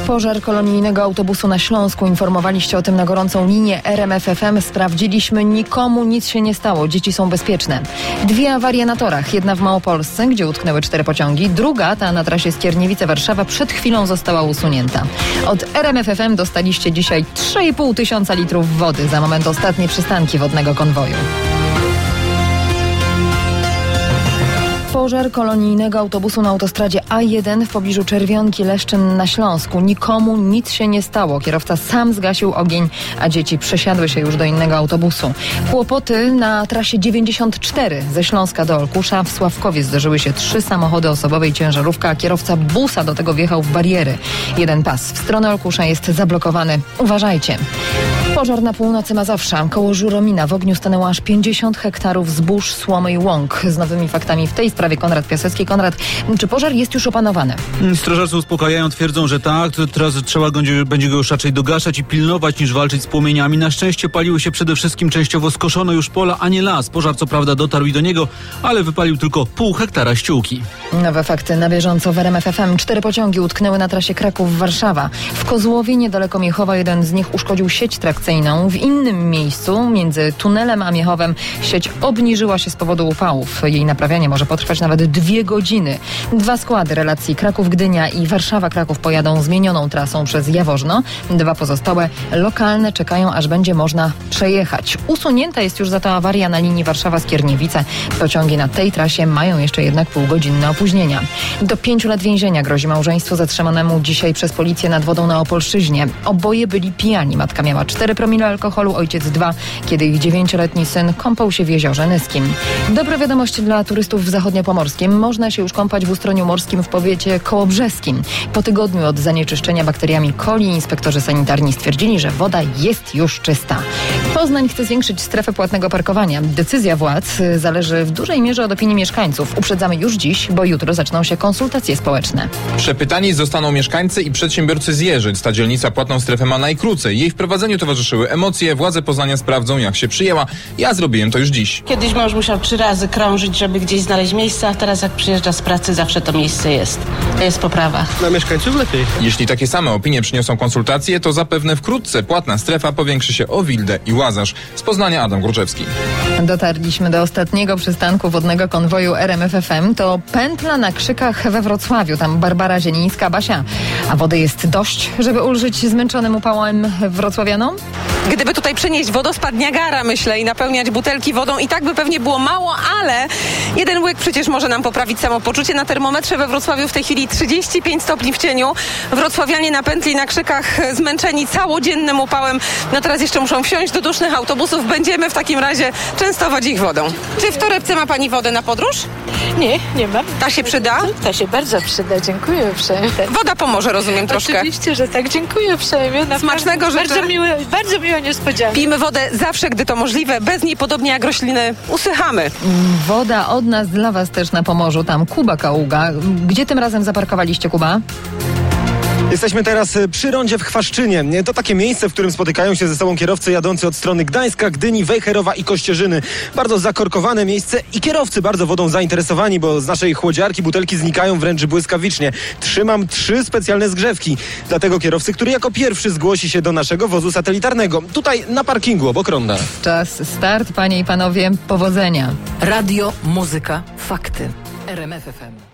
Pożar kolonijnego autobusu na Śląsku. Informowaliście o tym na gorącą linię RMF FM. Sprawdziliśmy, nikomu nic się nie stało. Dzieci są bezpieczne. 2 awarie na torach. Jedna w Małopolsce, gdzie utknęły 4 pociągi. Druga, ta na trasie Skierniewice-Warszawa, przed chwilą została usunięta. Od RMF FM dostaliście dzisiaj 3,5 tysiąca litrów wody. Za moment ostatnie przystanki wodnego konwoju. Pożar kolonijnego autobusu na autostradzie A1 w pobliżu Czerwionki-Leszczyn na Śląsku. Nikomu nic się nie stało. Kierowca sam zgasił ogień, a dzieci przesiadły się już do innego autobusu. Kłopoty na trasie 94 ze Śląska do Olkusza. W Sławkowie zdarzyły się 3 samochody osobowe i ciężarówka, a kierowca busa do tego wjechał w bariery. Jeden pas w stronę Olkusza jest zablokowany. Uważajcie. Pożar na północy Mazowsza. Koło Żuromina w ogniu stanęło aż 50 hektarów zbóż, słomy i łąk. Z nowymi faktami w tej sprawie Konrad Piasecki. Konrad, czy pożar jest już opanowany? Strażacy uspokajają, twierdzą, że tak. Teraz trzeba będzie go już raczej dogaszać i pilnować niż walczyć z płomieniami. Na szczęście paliły się przede wszystkim częściowo skoszone już pola, a nie las. Pożar co prawda dotarł i do niego, ale wypalił tylko pół hektara ściółki. Nowe fakty na bieżąco w RMF FM. 4 pociągi utknęły na trasie Kraków-Warszawa. W Kozłowie niedaleko Miechowa jeden z nich uszkodził sieć trakcyjną. W innym miejscu, między tunelem a Miechowem, sieć obniżyła się z powodu upałów. Jej naprawianie może potrwać nawet 2 godziny. 2 składy relacji Kraków-Gdynia i Warszawa-Kraków pojadą zmienioną trasą przez Jaworzno. 2 pozostałe lokalne czekają, aż będzie można przejechać. Usunięta jest już za to awaria na linii Warszawa-Skierniewice. Pociągi na tej trasie mają jeszcze jednak półgodzinne opóźnienia. Do 5 lat więzienia grozi małżeństwu zatrzymanemu dzisiaj przez policję nad Wodą na Opolszczyźnie. Oboje byli pijani. Matka miała 4 promile alkoholu, ojciec 2, kiedy ich 9-letni syn kąpał się w jeziorze Nyskim. Dobre wiadomości dla turystów w zachodniopomorskim. Można się już kąpać w Ustroniu Morskim w powiecie kołobrzeskim. Po tygodniu od zanieczyszczenia bakteriami coli inspektorzy sanitarni stwierdzili, że woda jest już czysta. Poznań chce zwiększyć strefę płatnego parkowania. Decyzja władz zależy w dużej mierze od opinii mieszkańców. Uprzedzamy już dziś, bo jutro zaczną się konsultacje społeczne. Przepytani zostaną mieszkańcy i przedsiębiorcy z Jeżyc. Ta dzielnica płatną strefę ma najkrócej. Jej wprowadzeniu towarzyszyły emocje. Władze Poznania sprawdzą, jak się przyjęła. Ja zrobiłem to już dziś. Kiedyś mąż musiał 3 razy krążyć, żeby gdzieś znaleźć miejsce, a teraz jak przyjeżdża z pracy, zawsze to miejsce jest. To jest poprawa. Dla mieszkańców lepiej. Jeśli takie same opinie przyniosą konsultacje, to zapewne wkrótce płatna strefa powiększy się o Wildę i Łazarz. Z Poznania Adam Gruczewski. Dotarliśmy do ostatniego przystanku wodnego konwoju RMF FM. To pętla na Krzykach we Wrocławiu. Tam Barbara Zielińska. Basia, a wody jest dość, żeby ulżyć zmęczonym upałem wrocławianom? Gdyby tutaj przynieść wodospad Niagara, myślę, i napełniać butelki wodą, i tak by pewnie było mało, ale jeden łyk przecież może nam poprawić samopoczucie. Na termometrze we Wrocławiu w tej chwili 35 stopni w cieniu. Wrocławianie na pętli na Krzykach zmęczeni całodziennym upałem. No teraz jeszcze muszą wsiąść do dusznych autobusów. Będziemy w takim razie częstować ich wodą. Czy w torebce ma pani wodę na podróż? Nie, nie mam. Ta się przyda? Ta się bardzo przyda, dziękuję uprzejmie. Woda pomoże, rozumiem, troszkę. Oczywiście, że tak, dziękuję uprzejmie. Smacznego życzę. Bardzo miło niespodzianka. Pijmy wodę zawsze, gdy to możliwe. Bez niej, podobnie jak rośliny, usychamy. Woda od nas dla was też na Pomorzu. Tam Kuba Kaługa. Gdzie tym razem zaparkowaliście, Kuba? Jesteśmy teraz przy rondzie w Chwaszczynie. To takie miejsce, w którym spotykają się ze sobą kierowcy jadący od strony Gdańska, Gdyni, Wejherowa i Kościerzyny. Bardzo zakorkowane miejsce i kierowcy bardzo wodą zainteresowani, bo z naszej chłodziarki butelki znikają wręcz błyskawicznie. Trzymam 3 specjalne zgrzewki dla tego kierowcy, który jako pierwszy zgłosi się do naszego wozu satelitarnego. Tutaj na parkingu obok ronda. Czas start, panie i panowie. Powodzenia. Radio, muzyka, fakty. RMF FM.